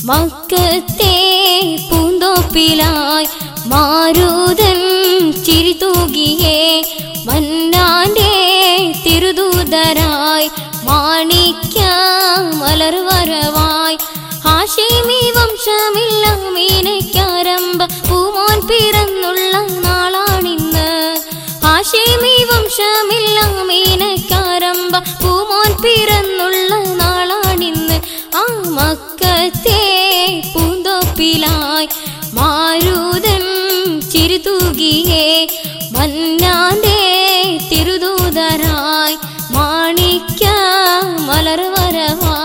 മക്കത്തെ പൂന്തോപ്പിലായി മാരുതൻ ചിരിതൂകിയേ മന്നാന്റെ തിരുദൂതരായി മാണിക്യ മലർവരവായി ഹാഷിമി വംശമില്ല മീനയ്ക്കാരംഭ പൂമോൻ പിറന്നുള്ള നാളാണിന്ന് ഹാഷിമി വംശമില്ല മീനയ്ക്കാരംഭ പൂമോൻ പിറന്നുള്ള നാളാണിന്ന് ആ മക്കത്തെ പൂന്തോപ്പിലായി മാരുതൻ ചിരിതൂകിയേ മന്നാന്റെ തിരുദൂതരായി മാണിക്യ മലർവരവായി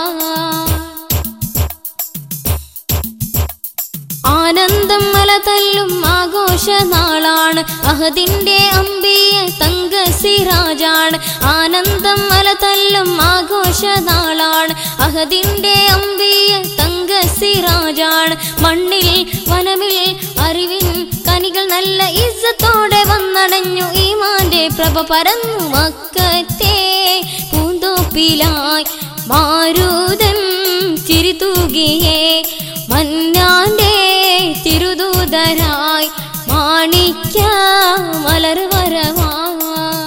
ആനന്ദം മലതല്ലും ആഘോഷ നാളാണ് അഹദിന്റെ അമ്പിയ തങ്ക സിറാജാണ് ആനന്ദം മലതല്ലും ആഘോഷ നാളാണ് അഹദിന്റെ അമ്പിയ തങ്ക സിറാജാണ് മണ്ണിൽ വനമിൽ അറിവിൻ കനികൾ നല്ല ഇസ്സത്തോടെ വന്നണഞ്ഞു ഈമാന്റെ പ്രഭ പരന്നു മക്കത്തെ പൂന്തോപ്പിലായി മാരുതൻ ചിരിതൂകിയേ മന്നാന്റെ തിരുദൂതരായി മാണിക്യ മലർവരവായി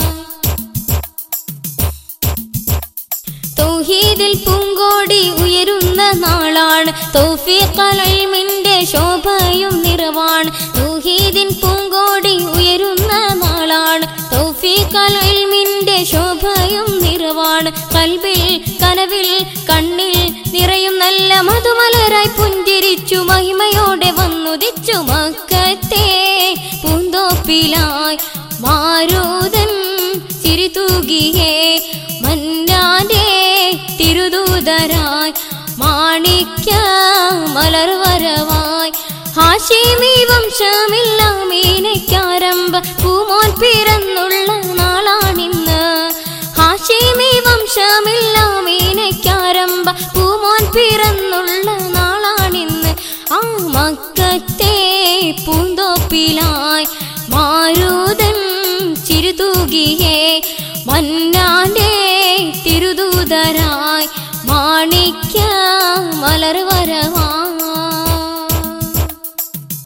തൗഹീദിൽ പൂങ്കോടി ഉയരുന്ന നാളാണ് തൗഫീഖുൽ ഇൽമിന്റെ ശോഭയും നിറവാണ് തൗഹീദിൻ പൂങ്കോടി ഉയരുന്ന നാളാണ് തൗഫീഖുൽ ഇൽമിന്റെ ശോഭയും നിറവാണ് ഖൽബിൽ കനവിൽ കണ്ണിൽ നിറയും നല്ല മധുമലരായി പുഞ്ചിരിച്ചു മഹിമയോടെ വന്നുദിച്ചു മക്കത്തെ പൂന്തോപ്പിലായി മാരുതൻ ചിരിതൂകിയേ മന്നാന്റെ തിരുദൂതരായി മാണിക്യ മലർവരവായി ഹാഷിമി വംശമില്ല മീനയ്ക്കാരംഭ പൂമോൻ പിറന്നുള്ള നാളാണിന്ന് ഹാഷിമി വംശമില്ല മീനയ്ക്കാരംഭ പൂമോൻ പിറന്നുള്ള നാളാണിന്ന് ആ മക്കത്തെ പൂന്തോപ്പിലായി മാരുതൻ ചിരിതൂകിയേ മന്നാന്റെ തിരുദൂതരായി മാണിക്യ മലർവരവായി